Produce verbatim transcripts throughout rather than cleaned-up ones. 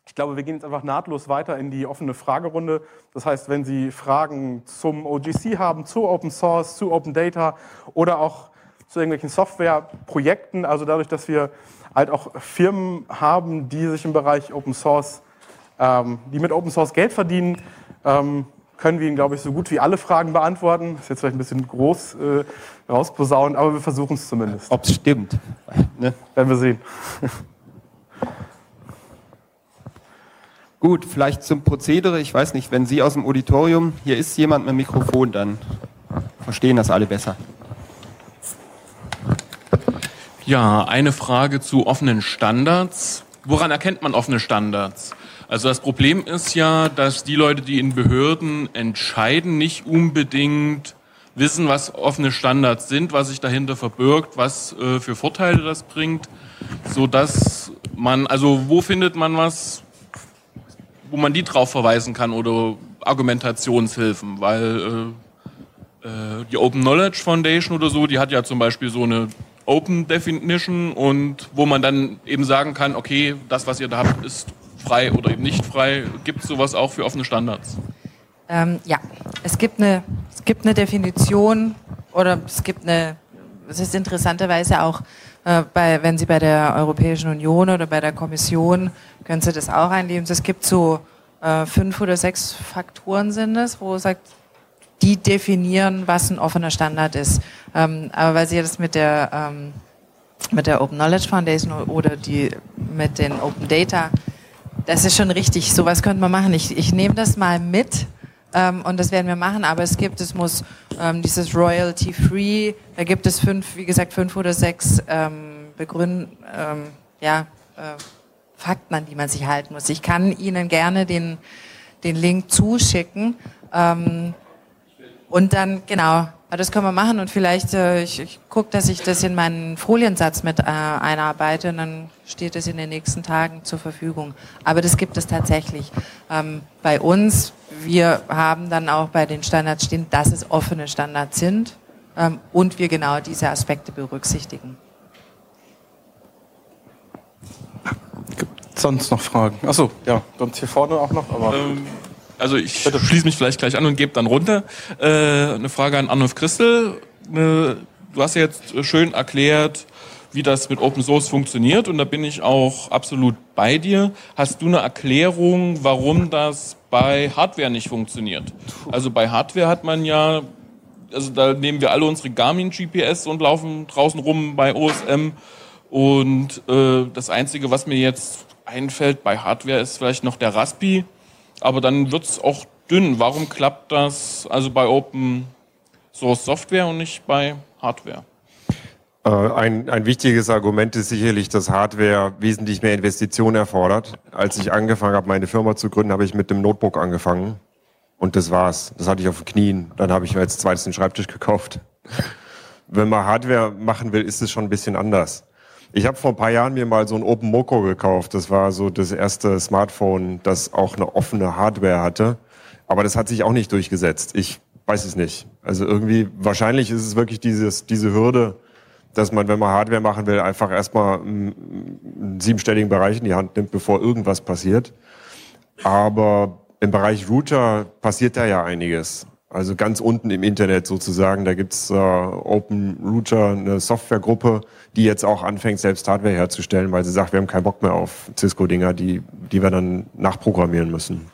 Ich glaube, wir gehen jetzt einfach nahtlos weiter in die offene Fragerunde. Das heißt, wenn Sie Fragen zum O G C haben, zu Open Source, zu Open Data oder auch zu irgendwelchen Softwareprojekten, also dadurch, dass wir halt auch Firmen haben, die sich im Bereich Open Source, ähm, die mit Open Source Geld verdienen, ähm, können wir Ihnen, glaube ich, so gut wie alle Fragen beantworten. Das ist jetzt vielleicht ein bisschen groß äh, rausposaunt, aber wir versuchen es zumindest. Ob es stimmt, ne? Werden wir sehen. Gut, vielleicht zum Prozedere. Ich weiß nicht, wenn Sie aus dem Auditorium, hier ist jemand mit dem Mikrofon, dann verstehen das alle besser. Ja, eine Frage zu offenen Standards. Woran erkennt man offene Standards? Also das Problem ist ja, dass die Leute, die in Behörden entscheiden, nicht unbedingt wissen, was offene Standards sind, was sich dahinter verbirgt, was äh, für Vorteile das bringt, sodass man, also wo findet man was, wo man die drauf verweisen kann oder Argumentationshilfen, weil äh, äh, die Open Knowledge Foundation oder so, die hat ja zum Beispiel so eine Open Definition und wo man dann eben sagen kann, okay, das, was ihr da habt, ist frei oder eben nicht frei. Gibt es sowas auch für offene Standards? Ähm, ja, es gibt eine, es gibt eine Definition oder es gibt eine, es ist interessanterweise auch, äh, bei, wenn Sie bei der Europäischen Union oder bei der Kommission, können Sie das auch einleben. Es gibt so äh, fünf oder sechs Faktoren sind es, wo sagt, die definieren, was ein offener Standard ist. Ähm, aber weil Sie das mit der, ähm, mit der Open Knowledge Foundation oder die, mit den Open Data, das ist schon richtig, sowas könnte man machen. Ich, ich nehme das mal mit ähm, und das werden wir machen, aber es gibt, es muss ähm, dieses Royalty Free, da gibt es fünf, wie gesagt, fünf oder sechs ähm, Begründ, ähm, ja, äh, Fakten, an die man sich halten muss. Ich kann Ihnen gerne den, den Link zuschicken ähm, und dann, genau, das können wir machen und vielleicht, äh, ich, ich gucke, dass ich das in meinen Foliensatz mit äh, einarbeite und dann steht es in den nächsten Tagen zur Verfügung. Aber das gibt es tatsächlich. Ähm, bei uns, wir haben dann auch bei den Standards stehen, dass es offene Standards sind ähm, und wir genau diese Aspekte berücksichtigen. Gibt es sonst noch Fragen? Achso, ja, sonst hier vorne auch noch, aber... Ähm Also ich Bitte. schließe mich vielleicht gleich an und gebe dann runter. Äh, eine Frage an Arnulf Christel. Äh, du hast ja jetzt schön erklärt, wie das mit Open Source funktioniert und da bin ich auch absolut bei dir. Hast du eine Erklärung, warum das bei Hardware nicht funktioniert? Also bei Hardware hat man ja, also da nehmen wir alle unsere Garmin G P S und laufen draußen rum bei O S M und äh, das Einzige, was mir jetzt einfällt bei Hardware ist vielleicht noch der Raspi. Aber dann wird es auch dünn. Warum klappt das also bei Open Source Software und nicht bei Hardware? Äh, ein, ein wichtiges Argument ist sicherlich, dass Hardware wesentlich mehr Investitionen erfordert. Als ich angefangen habe, meine Firma zu gründen, habe ich mit dem Notebook angefangen. Und das war's. Das hatte ich auf den Knien. Dann habe ich mir als zweites den Schreibtisch gekauft. Wenn man Hardware machen will, ist es schon ein bisschen anders. Ich habe vor ein paar Jahren mir mal so ein Open Moco gekauft. Das war so das erste Smartphone, das auch eine offene Hardware hatte. Aber das hat sich auch nicht durchgesetzt. Ich weiß es nicht. Also irgendwie, wahrscheinlich ist es wirklich dieses, diese Hürde, dass man, wenn man Hardware machen will, einfach erstmal einen siebenstelligen Bereich in die Hand nimmt, bevor irgendwas passiert. Aber im Bereich Router passiert da ja einiges. Also ganz unten im Internet sozusagen, da gibt's äh, Open Router, eine Softwaregruppe, die jetzt auch anfängt, selbst Hardware herzustellen, weil sie sagt, wir haben keinen Bock mehr auf Cisco-Dinger, die, die wir dann nachprogrammieren müssen.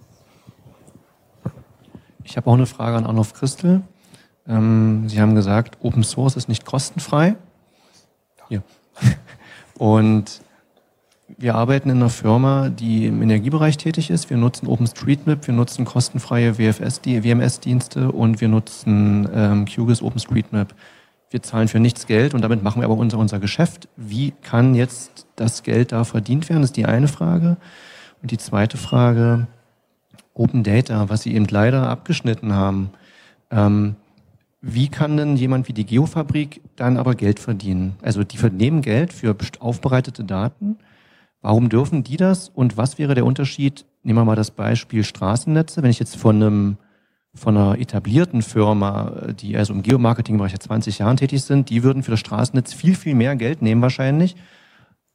Ich habe auch eine Frage an Arnulf Christel. Ähm, Sie haben gesagt, Open Source ist nicht kostenfrei. Hier. Und wir arbeiten in einer Firma, die im Energiebereich tätig ist. Wir nutzen OpenStreetMap, wir nutzen kostenfreie W F S, W M S-Dienste und wir nutzen ähm, Q G I S OpenStreetMap. Wir zahlen für nichts Geld und damit machen wir aber unser, unser Geschäft. Wie kann jetzt das Geld da verdient werden? Das ist die eine Frage. Und die zweite Frage, Open Data, was Sie eben leider abgeschnitten haben. Ähm, wie kann denn jemand wie die Geofabrik dann aber Geld verdienen? Also die vernehmen Geld für aufbereitete Daten. Warum dürfen die das? Und was wäre der Unterschied? Nehmen wir mal das Beispiel Straßennetze. Wenn ich jetzt von einem, von einer etablierten Firma, die also im Geomarketing-Bereich seit zwanzig Jahren tätig sind, die würden für das Straßennetz viel, viel mehr Geld nehmen wahrscheinlich.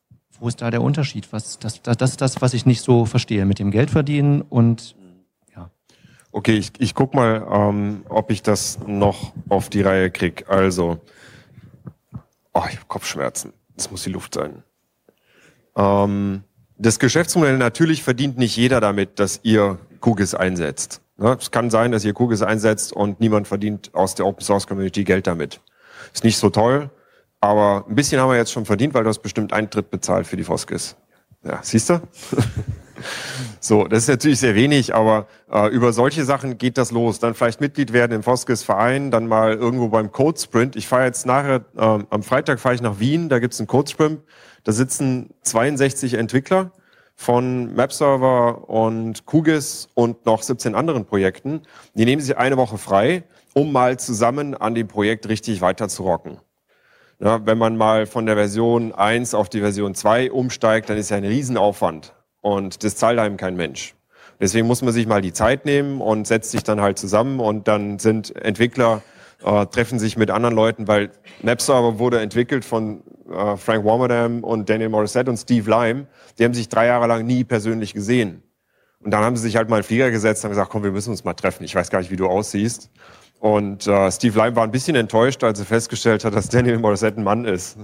wo ist da der Unterschied? Was, das, das, das ist das, was ich nicht so verstehe mit dem Geld verdienen und ja. Okay, ich, ich guck mal, ähm, ob ich das noch auf die Reihe krieg. Also, oh, ich habe Kopfschmerzen. Das muss die Luft sein. Ähm, das Geschäftsmodell, natürlich verdient nicht jeder damit, dass ihr QGIS einsetzt. Ne? Es kann sein, dass ihr QGIS einsetzt und niemand verdient aus der Open Source Community Geld damit. Ist nicht so toll, aber ein bisschen haben wir jetzt schon verdient, weil du hast bestimmt Eintritt bezahlt für die Foskis. Ja, siehst du? So, das ist natürlich sehr wenig, aber äh, über solche Sachen geht das los. Dann vielleicht Mitglied werden im Foskis-Verein, dann mal irgendwo beim Code-Sprint. Ich fahre jetzt nachher, äh, am Freitag fahre ich nach Wien, da gibt's einen Code-Sprint. Da sitzen zweiundsechzig Entwickler von Mapserver und QGIS und noch siebzehn anderen Projekten. Die nehmen sich eine Woche frei, um mal zusammen an dem Projekt richtig weiter zu rocken. Ja, wenn man mal von der Version eins auf die Version zwei umsteigt, dann ist ja ein Riesenaufwand. Und das zahlt einem kein Mensch. Deswegen muss man sich mal die Zeit nehmen und setzt sich dann halt zusammen und dann sind Entwickler, äh, treffen sich mit anderen Leuten, weil Mapserver wurde entwickelt von äh, Frank Warmerdam und Daniel Morissette und Steve Lime. Die haben sich drei Jahre lang nie persönlich gesehen. Und dann haben sie sich halt mal in den Flieger gesetzt und gesagt, komm, wir müssen uns mal treffen. Ich weiß gar nicht, wie du aussiehst. Und äh, Steve Lime war ein bisschen enttäuscht, als er festgestellt hat, dass Daniel Morissette ein Mann ist.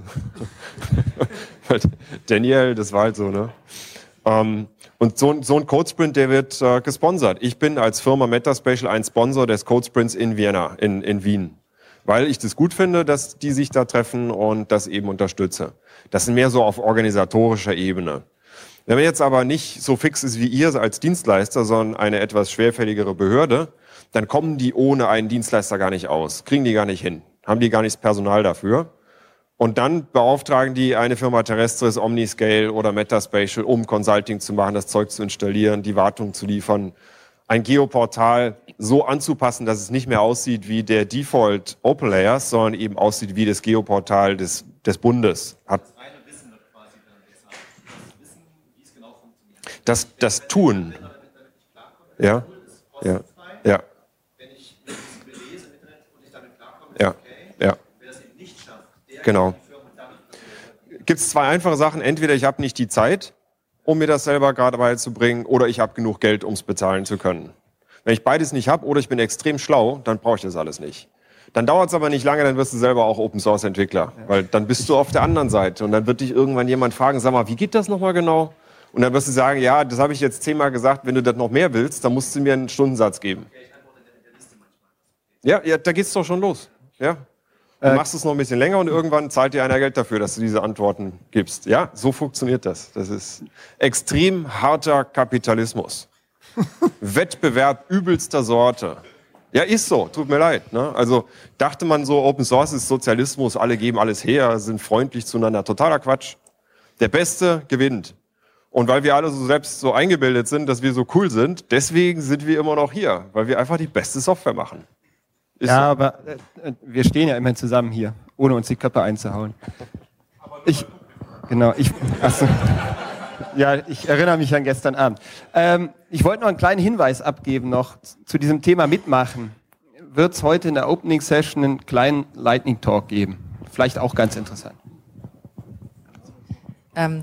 Daniel, das war halt so, ne? Um, und so, so ein Codesprint, der wird äh, gesponsert. Ich bin als Firma Metaspatial ein Sponsor des Codesprints in Vienna, in, in Wien. Weil ich das gut finde, dass die sich da treffen und das eben unterstütze. Das ist mehr so auf organisatorischer Ebene. Wenn man jetzt aber nicht so fix ist wie ihr als Dienstleister, sondern eine etwas schwerfälligere Behörde, dann kommen die ohne einen Dienstleister gar nicht aus. Kriegen die gar nicht hin. Haben die gar nicht das Personal dafür. Und dann beauftragen die eine Firma Terrestris, Omniscale oder Metaspatial, um Consulting zu machen, das Zeug zu installieren, die Wartung zu liefern, ein Geoportal so anzupassen, dass es nicht mehr aussieht wie der Default Open Layers, sondern eben aussieht wie das Geoportal des, des Bundes. Hat das, das Tun. Ja, ja, ja. Ja, ja. Genau. Gibt es zwei einfache Sachen. Entweder ich habe nicht die Zeit, um mir das selber gerade beizubringen, oder ich habe genug Geld, um es bezahlen zu können. Wenn ich beides nicht habe oder ich bin extrem schlau, dann brauche ich das alles nicht. Dann dauert es aber nicht lange, dann wirst du selber auch Open-Source-Entwickler. Weil dann bist du auf der anderen Seite und dann wird dich irgendwann jemand fragen, sag mal, wie geht das nochmal genau? Und dann wirst du sagen, ja, das habe ich jetzt zehnmal gesagt, wenn du das noch mehr willst, dann musst du mir einen Stundensatz geben. Ja, ja, da geht's doch schon los. Ja. Du machst es noch ein bisschen länger und irgendwann zahlt dir einer Geld dafür, dass du diese Antworten gibst. Ja, so funktioniert das. Das ist extrem harter Kapitalismus. Wettbewerb übelster Sorte. Ja, ist so. Tut mir leid. Ne? Also dachte man so, Open Source ist Sozialismus, alle geben alles her, sind freundlich zueinander. Totaler Quatsch. Der Beste gewinnt. Und weil wir alle so selbst so eingebildet sind, dass wir so cool sind, deswegen sind wir immer noch hier, weil wir einfach die beste Software machen. Ist ja, so. aber äh, wir stehen ja immerhin zusammen hier, ohne uns die Köpfe einzuhauen. Ich, genau, ich, achso. Ja, ich erinnere mich an gestern Abend. Ähm, ich wollte noch einen kleinen Hinweis abgeben noch zu diesem Thema Mitmachen. Wird es heute in der Opening Session einen kleinen Lightning Talk geben? Vielleicht auch ganz interessant. Ähm.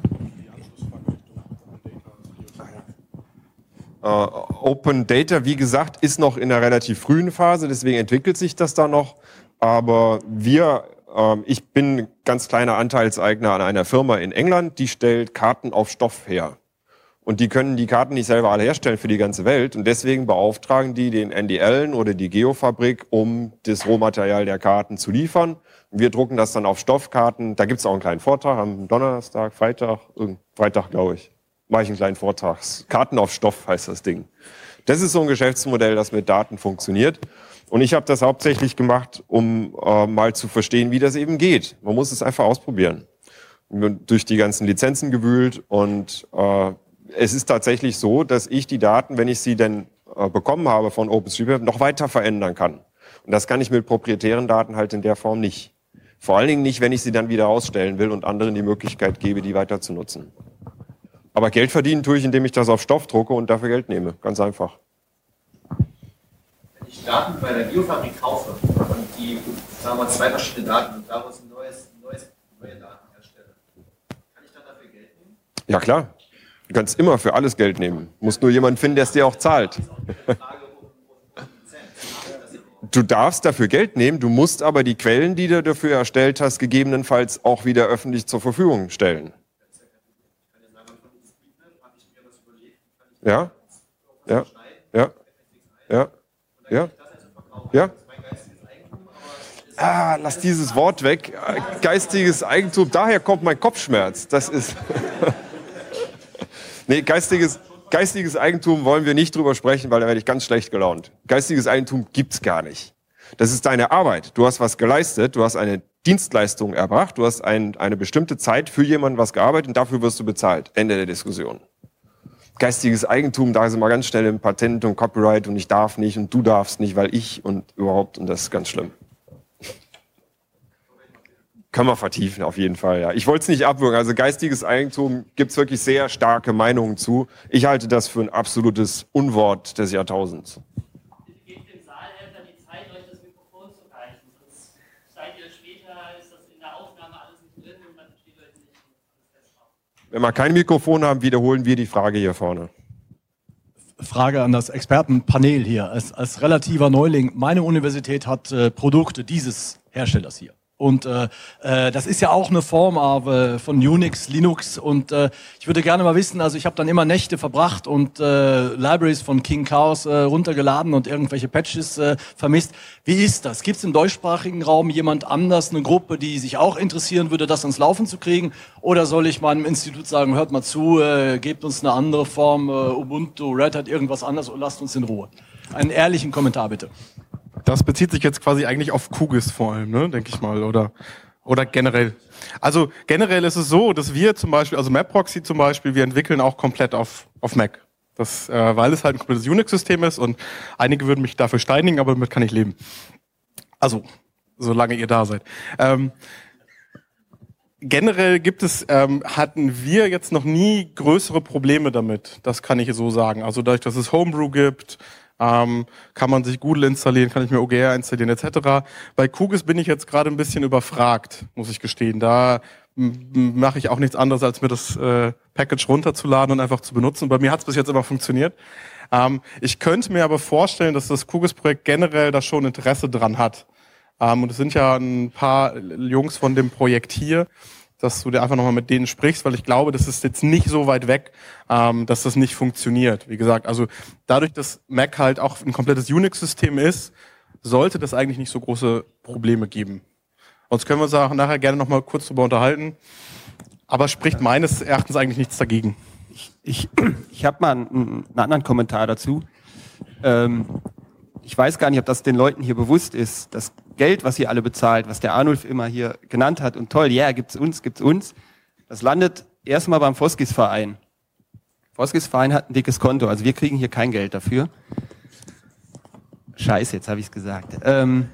Uh, Open Data, wie gesagt, ist noch in einer relativ frühen Phase, deswegen entwickelt sich das da noch. Aber wir, uh, ich bin ganz kleiner Anteilseigner an einer Firma in England, die stellt Karten auf Stoff her. Und die können die Karten nicht selber alle herstellen für die ganze Welt. Und deswegen beauftragen die den N D L oder die Geofabrik, um das Rohmaterial der Karten zu liefern. Und wir drucken das dann auf Stoffkarten. Da gibt es auch einen kleinen Vortrag am Donnerstag, Freitag, Freitag glaube ich. Mache ich einen kleinen Vortrag. Karten auf Stoff heißt das Ding. Das ist so ein Geschäftsmodell, das mit Daten funktioniert. Und ich habe das hauptsächlich gemacht, um äh, mal zu verstehen, wie das eben geht. Man muss es einfach ausprobieren. Und durch die ganzen Lizenzen gewühlt. Und äh, es ist tatsächlich so, dass ich die Daten, wenn ich sie denn äh, bekommen habe von OpenStreetMap, noch weiter verändern kann. Und das kann ich mit proprietären Daten halt in der Form nicht. Vor allen Dingen nicht, wenn ich sie dann wieder ausstellen will und anderen die Möglichkeit gebe, die weiter zu nutzen. Aber Geld verdienen tue ich, indem ich das auf Stoff drucke und dafür Geld nehme. Ganz einfach. Wenn ich Daten bei der Geofabrik kaufe und die, sagen wir mal, zwei verschiedene Daten und daraus ein neues, neues, neue Daten herstelle, kann ich dann dafür Geld nehmen? Ja, klar. Du kannst immer für alles Geld nehmen. Du musst nur jemanden finden, der es dir auch zahlt. Du darfst dafür Geld nehmen, du musst aber die Quellen, die du dafür erstellt hast, gegebenenfalls auch wieder öffentlich zur Verfügung stellen. Ja? Ja? Ja? Ja? Ja? Ja? Ah, lass dieses Wort weg. Geistiges Eigentum, daher kommt mein Kopfschmerz. Das ist... Nee, geistiges, geistiges Eigentum wollen wir nicht drüber sprechen, weil da werde ich ganz schlecht gelaunt. Geistiges Eigentum gibt's gar nicht. Das ist deine Arbeit. Du hast was geleistet, du hast eine Dienstleistung erbracht, du hast ein, eine bestimmte Zeit für jemanden was gearbeitet und dafür wirst du bezahlt. Ende der Diskussion. Geistiges Eigentum, da sind wir ganz schnell im Patent und Copyright und ich darf nicht und du darfst nicht, weil ich und überhaupt, und das ist ganz schlimm. Können wir vertiefen, auf jeden Fall, ja. Ich wollte es nicht abwürgen. Also geistiges Eigentum gibt es wirklich sehr starke Meinungen zu. Ich halte das für ein absolutes Unwort des Jahrtausends. Bitte gebt dem Saalhelfer die Zeit, euch das Mikrofon zu reichen. Sonst seid ihr später, ist das in der Aufnahme alles nicht drin und dann steht euch nicht alles fest. Wenn wir kein Mikrofon haben, wiederholen wir die Frage hier vorne. Frage an das Expertenpanel hier. Als, als relativer Neuling, meine Universität hat äh, Produkte dieses Herstellers hier. Und äh, äh, das ist ja auch eine Form äh, von Unix, Linux. Und äh, ich würde gerne mal wissen, also ich habe dann immer Nächte verbracht und äh, Libraries von King Chaos äh, runtergeladen und irgendwelche Patches äh, vermisst. Wie ist das? Gibt es im deutschsprachigen Raum jemand anders, eine Gruppe, die sich auch interessieren würde, das ans Laufen zu kriegen? Oder soll ich meinem Institut sagen, hört mal zu, äh, gebt uns eine andere Form, äh, Ubuntu, Red Hat, irgendwas anderes und lasst uns in Ruhe. Einen ehrlichen Kommentar bitte. Das bezieht sich jetzt quasi eigentlich auf QGIS vor allem, ne, denke ich mal, oder, oder generell. Also generell ist es so, dass wir zum Beispiel, also MapProxy zum Beispiel, wir entwickeln auch komplett auf, auf Mac. Das, äh, weil es halt ein komplettes Unix-System ist und einige würden mich dafür steinigen, aber damit kann ich leben. Also, solange ihr da seid. Ähm, generell gibt es, ähm, hatten wir jetzt noch nie größere Probleme damit, das kann ich so sagen. Also dadurch, dass es Homebrew gibt, Ähm, kann man sich Google installieren, kann ich mir O G R installieren et cetera. Bei QGIS bin ich jetzt gerade ein bisschen überfragt, muss ich gestehen. Da mache ich auch nichts anderes, als mir das äh, Package runterzuladen und einfach zu benutzen. Bei mir hat es bis jetzt immer funktioniert. Ähm, ich könnte mir aber vorstellen, dass das QGIS-Projekt generell da schon Interesse dran hat. Ähm, und es sind ja ein paar Jungs von dem Projekt hier, dass du dir einfach nochmal mit denen sprichst, weil ich glaube, das ist jetzt nicht so weit weg, ähm, dass das nicht funktioniert. Wie gesagt, also dadurch, dass Mac halt auch ein komplettes Unix-System ist, sollte das eigentlich nicht so große Probleme geben. Sonst können wir uns auch nachher gerne nochmal kurz drüber unterhalten. Aber spricht meines Erachtens eigentlich nichts dagegen. Ich, ich, ich habe mal einen, einen anderen Kommentar dazu. Ähm, ich weiß gar nicht, ob das den Leuten hier bewusst ist. Das Geld, was ihr alle bezahlt, was der Arnulf immer hier genannt hat, und toll, ja, yeah, gibt's uns, gibt's uns, das landet erstmal beim Foskis-Verein. Foskis-Verein hat ein dickes Konto, also wir kriegen hier kein Geld dafür. Scheiße, jetzt habe ich es gesagt. Ähm,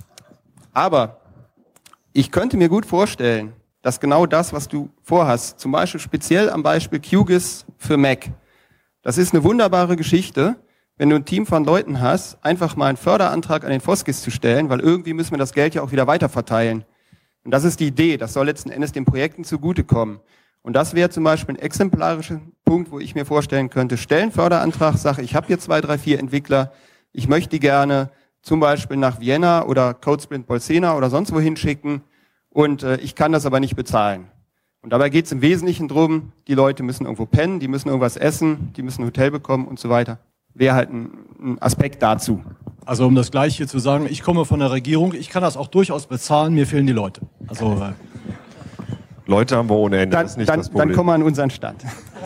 aber ich könnte mir gut vorstellen, dass genau das, was du vorhast, zum Beispiel speziell am Beispiel QGIS für Mac, das ist eine wunderbare Geschichte, wenn du ein Team von Leuten hast, einfach mal einen Förderantrag an den Foskis zu stellen, weil irgendwie müssen wir das Geld ja auch wieder weiterverteilen. Und das ist die Idee, das soll letzten Endes den Projekten zugutekommen. Und das wäre zum Beispiel ein exemplarischer Punkt, wo ich mir vorstellen könnte, stell einen Förderantrag, sage, ich habe hier zwei, drei, vier Entwickler, ich möchte die gerne zum Beispiel nach Vienna oder CodeSprint Bolsena oder sonst wohin schicken und äh, ich kann das aber nicht bezahlen. Und dabei geht es im Wesentlichen drum, die Leute müssen irgendwo pennen, die müssen irgendwas essen, die müssen ein Hotel bekommen und so weiter. Wäre halt ein, ein Aspekt dazu. Also um das Gleiche zu sagen, ich komme von der Regierung, ich kann das auch durchaus bezahlen, mir fehlen die Leute. Also äh Leute haben wir ohne Ende, dann, das ist nicht dann, das Problem. Dann kommen wir an unseren Stand.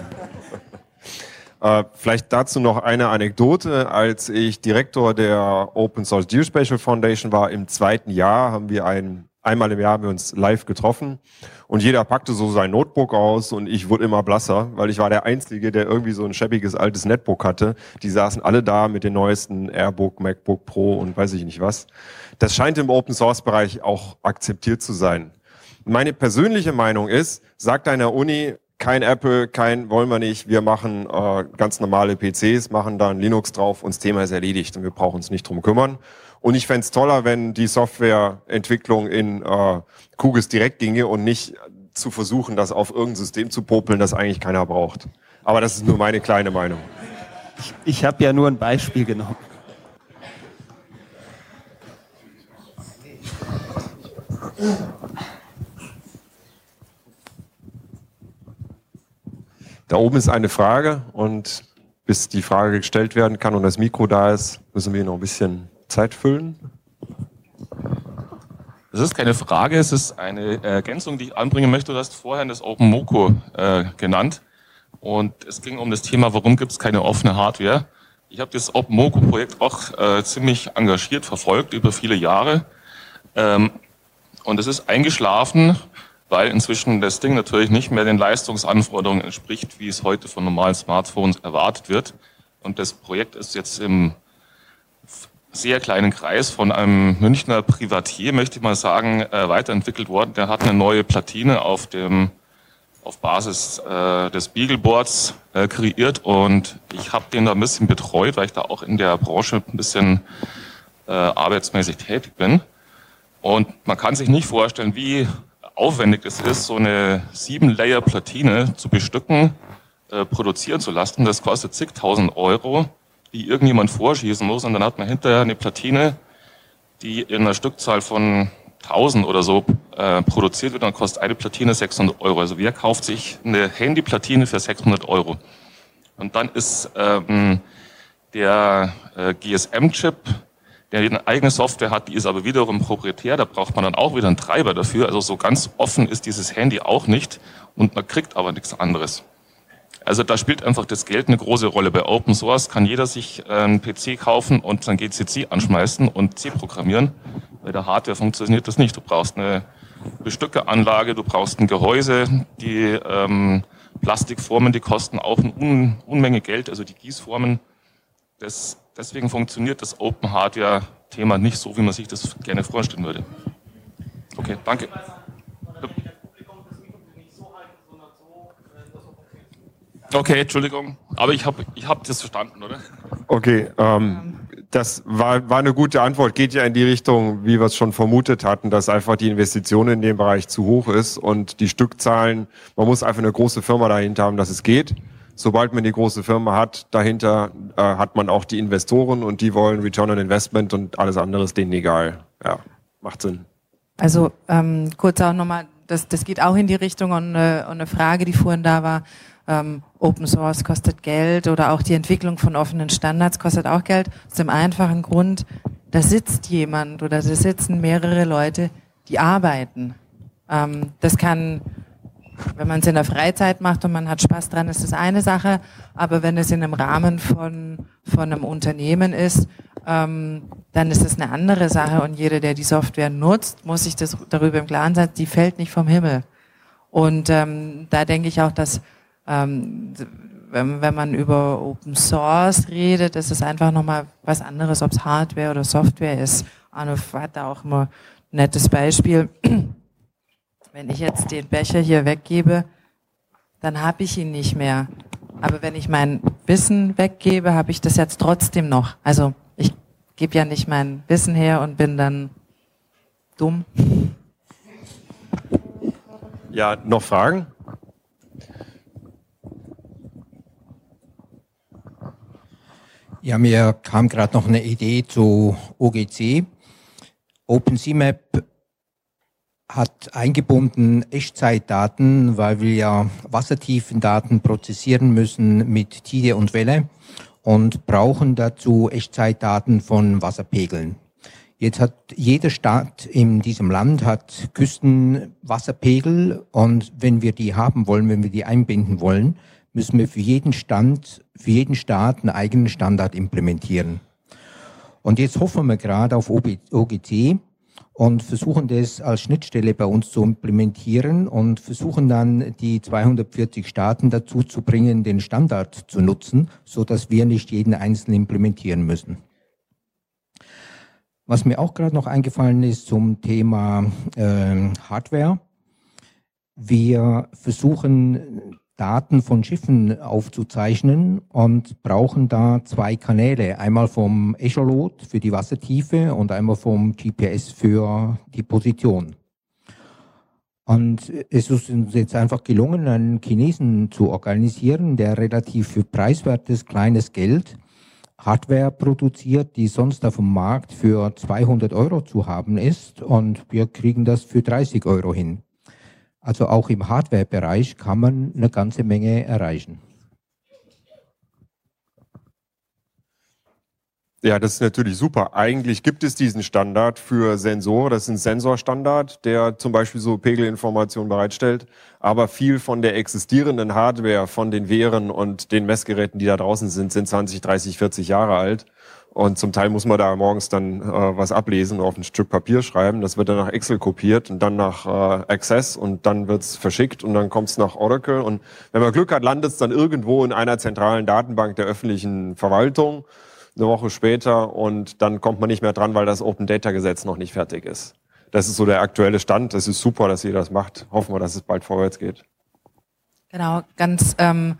Äh, vielleicht dazu noch eine Anekdote. Als ich Direktor der Open Source Geospatial Foundation war, im zweiten Jahr haben wir ein, einmal im Jahr haben wir uns live getroffen und jeder packte so sein Notebook aus und ich wurde immer blasser, weil ich war der Einzige, der irgendwie so ein schäbiges altes Netbook hatte. Die saßen alle da mit den neuesten Airbook, MacBook Pro und weiß ich nicht was. Das scheint im Open Source Bereich auch akzeptiert zu sein. Meine persönliche Meinung ist, sagt einer Uni, kein Apple, kein wollen wir nicht, wir machen äh, ganz normale P Cs, machen da ein Linux drauf und das Thema ist erledigt und wir brauchen uns nicht drum kümmern. Und ich fände es toller, wenn die Softwareentwicklung in äh, QGIS direkt ginge und nicht zu versuchen, das auf irgendein System zu popeln, das eigentlich keiner braucht. Aber das ist nur meine kleine Meinung. Ich, ich habe ja nur ein Beispiel genommen. Da oben ist eine Frage und bis die Frage gestellt werden kann und das Mikro da ist, müssen wir noch ein bisschen Zeit füllen. Das ist keine Frage, es ist eine Ergänzung, die ich anbringen möchte. Du hast vorhin das OpenMoko äh, genannt und es ging um das Thema, warum gibt es keine offene Hardware. Ich habe das OpenMoko-Projekt auch äh, ziemlich engagiert verfolgt über viele Jahre ähm, und es ist eingeschlafen, weil inzwischen das Ding natürlich nicht mehr den Leistungsanforderungen entspricht, wie es heute von normalen Smartphones erwartet wird. Und das Projekt ist jetzt im sehr kleinen Kreis von einem Münchner Privatier, möchte ich mal sagen, äh, weiterentwickelt worden. Der hat eine neue Platine auf dem auf Basis äh, des Beagleboards äh, kreiert und ich habe den da ein bisschen betreut, weil ich da auch in der Branche ein bisschen äh, arbeitsmäßig tätig bin. Und man kann sich nicht vorstellen, wie aufwendig es ist, so eine sieben-Layer-Platine zu bestücken, äh, produzieren zu lassen. Das kostet zigtausend Euro, die irgendjemand vorschießen muss. Und dann hat man hinterher eine Platine, die in einer Stückzahl von tausend oder so äh, produziert wird. Dann kostet eine Platine sechshundert Euro. Also wer kauft sich eine Handyplatine für sechshundert Euro? Und dann ist ähm, der äh, G S M-Chip, der eine eigene Software hat, die ist aber wiederum proprietär, da braucht man dann auch wieder einen Treiber dafür. Also so ganz offen ist dieses Handy auch nicht und man kriegt aber nichts anderes. Also da spielt einfach das Geld eine große Rolle. Bei Open Source kann jeder sich einen P C kaufen und sein G C C anschmeißen und C programmieren. Bei der Hardware funktioniert das nicht. Du brauchst eine Bestückeranlage, du brauchst ein Gehäuse, die ähm, Plastikformen, die kosten auch eine Un Unmenge Geld, also die Gießformen. Das, deswegen funktioniert das Open Hardware-Thema nicht so, wie man sich das gerne vorstellen würde. Okay, danke. Okay, Entschuldigung, aber ich habe ich hab das verstanden, oder? Okay, ähm, das war, war eine gute Antwort. Geht ja in die Richtung, wie wir es schon vermutet hatten, dass einfach die Investition in dem Bereich zu hoch ist und die Stückzahlen, man muss einfach eine große Firma dahinter haben, dass es geht. Sobald man die große Firma hat, dahinter äh, hat man auch die Investoren und die wollen Return on Investment und alles andere ist denen egal. Ja, macht Sinn. Also ähm, kurz auch nochmal, das, das geht auch in die Richtung und, äh, und eine Frage, die vorhin da war, ähm, Open Source kostet Geld oder auch die Entwicklung von offenen Standards kostet auch Geld. Aus dem einfachen Grund, da sitzt jemand oder da sitzen mehrere Leute, die arbeiten. Ähm, das kann, wenn man es in der Freizeit macht und man hat Spaß dran, ist das eine Sache, aber wenn es in einem Rahmen von, von einem Unternehmen ist, ähm, dann ist es eine andere Sache und jeder, der die Software nutzt, muss sich das darüber im Klaren sein, die fällt nicht vom Himmel. Und ähm, da denke ich auch, dass ähm, wenn, wenn man über Open Source redet, ist es einfach nochmal was anderes, ob es Hardware oder Software ist. Arno hat da auch immer ein nettes Beispiel. Wenn ich jetzt den Becher hier weggebe, dann habe ich ihn nicht mehr. Aber wenn ich mein Wissen weggebe, habe ich das jetzt trotzdem noch. Also ich gebe ja nicht mein Wissen her und bin dann dumm. Ja, noch Fragen? Ja, mir kam gerade noch eine Idee zu O G C. OpenCMap hat eingebunden Echtzeitdaten, weil wir ja Wassertiefendaten prozessieren müssen mit Tide und Welle und brauchen dazu Echtzeitdaten von Wasserpegeln. Jetzt hat jeder Staat in diesem Land hat Küstenwasserpegel und wenn wir die haben wollen, wenn wir die einbinden wollen, müssen wir für jeden Stand, für jeden Staat einen eigenen Standard implementieren. Und jetzt hoffen wir gerade auf O G C und versuchen das als Schnittstelle bei uns zu implementieren und versuchen dann die zweihundertvierzig Staaten dazu zu bringen, den Standard zu nutzen, so dass wir nicht jeden einzelnen implementieren müssen. Was mir auch gerade noch eingefallen ist zum Thema äh, Hardware. Wir versuchen Daten von Schiffen aufzuzeichnen und brauchen da zwei Kanäle. Einmal vom Echolot für die Wassertiefe und einmal vom G P S für die Position. Und es ist uns jetzt einfach gelungen, einen Chinesen zu organisieren, der relativ für preiswertes, kleines Geld Hardware produziert, die sonst auf dem Markt für zweihundert Euro zu haben ist. Und wir kriegen das für dreißig Euro hin. Also auch im Hardware-Bereich kann man eine ganze Menge erreichen. Ja, das ist natürlich super. Eigentlich gibt es diesen Standard für Sensoren. Das ist ein Sensorstandard, der zum Beispiel so Pegelinformationen bereitstellt. Aber viel von der existierenden Hardware, von den Wehren und den Messgeräten, die da draußen sind, sind zwanzig, dreißig, vierzig Jahre alt. Und zum Teil muss man da morgens dann äh, was ablesen, auf ein Stück Papier schreiben. Das wird dann nach Excel kopiert und dann nach äh, Access und dann wird's verschickt und dann kommt's nach Oracle. Und wenn man Glück hat, landet es dann irgendwo in einer zentralen Datenbank der öffentlichen Verwaltung. Eine Woche später und dann kommt man nicht mehr dran, weil das Open Data Gesetz noch nicht fertig ist. Das ist so der aktuelle Stand. Das ist super, dass ihr das macht. Hoffen wir, dass es bald vorwärts geht. Genau, ganz, ähm,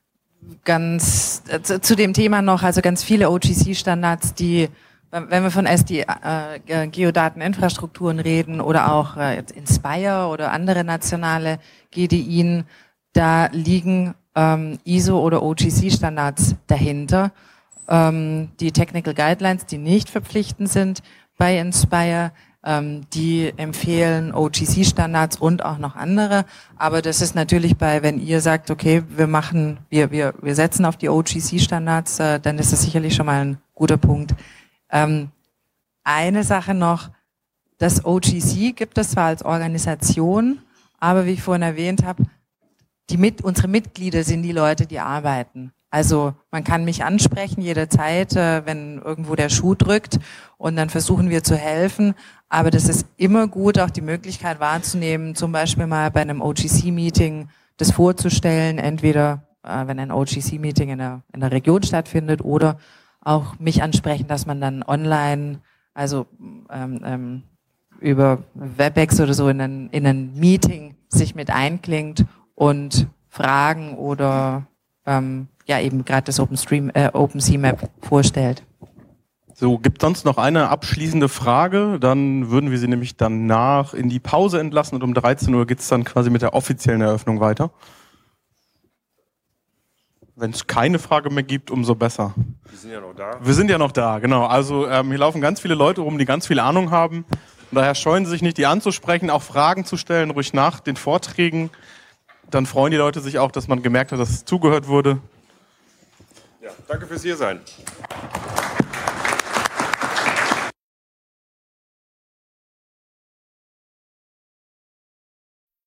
ganz äh, zu, zu dem Thema noch, also ganz viele O G C-Standards, die, wenn wir von S D äh, Geodateninfrastrukturen reden oder auch äh, Inspire oder andere nationale G D I, da liegen ähm, I S O oder O G C-Standards dahinter. Die Technical Guidelines, die nicht verpflichtend sind bei Inspire, ähm, die empfehlen O G C-Standards und auch noch andere. Aber das ist natürlich bei, wenn ihr sagt, okay, wir machen, wir wir wir setzen auf die O G C-Standards, äh, dann ist das sicherlich schon mal ein guter Punkt. Ähm, eine Sache noch, das O G C gibt es zwar als Organisation, aber wie ich vorhin erwähnt habe, die mit unsere Mitglieder sind die Leute, die arbeiten. Also man kann mich ansprechen jederzeit, äh, wenn irgendwo der Schuh drückt und dann versuchen wir zu helfen. Aber das ist immer gut, auch die Möglichkeit wahrzunehmen, zum Beispiel mal bei einem O G C-Meeting das vorzustellen, entweder äh, wenn ein O G C-Meeting in der, in der Region stattfindet oder auch mich ansprechen, dass man dann online, also ähm, ähm, über WebEx oder so in ein, in ein Meeting sich mit einklingt und Fragen oder ähm, ja eben gerade das OpenStream, äh, OpenCMap vorstellt. So, gibt sonst noch eine abschließende Frage? Dann würden wir Sie nämlich danach in die Pause entlassen und um dreizehn Uhr geht's dann quasi mit der offiziellen Eröffnung weiter. Wenn es keine Frage mehr gibt, umso besser. Wir sind ja noch da. Wir sind ja noch da, genau. Also ähm, hier laufen ganz viele Leute rum, die ganz viel Ahnung haben. Und daher scheuen Sie sich nicht, die anzusprechen, auch Fragen zu stellen, ruhig nach den Vorträgen. Dann freuen die Leute sich auch, dass man gemerkt hat, dass zugehört wurde. Ja, danke fürs Hiersein.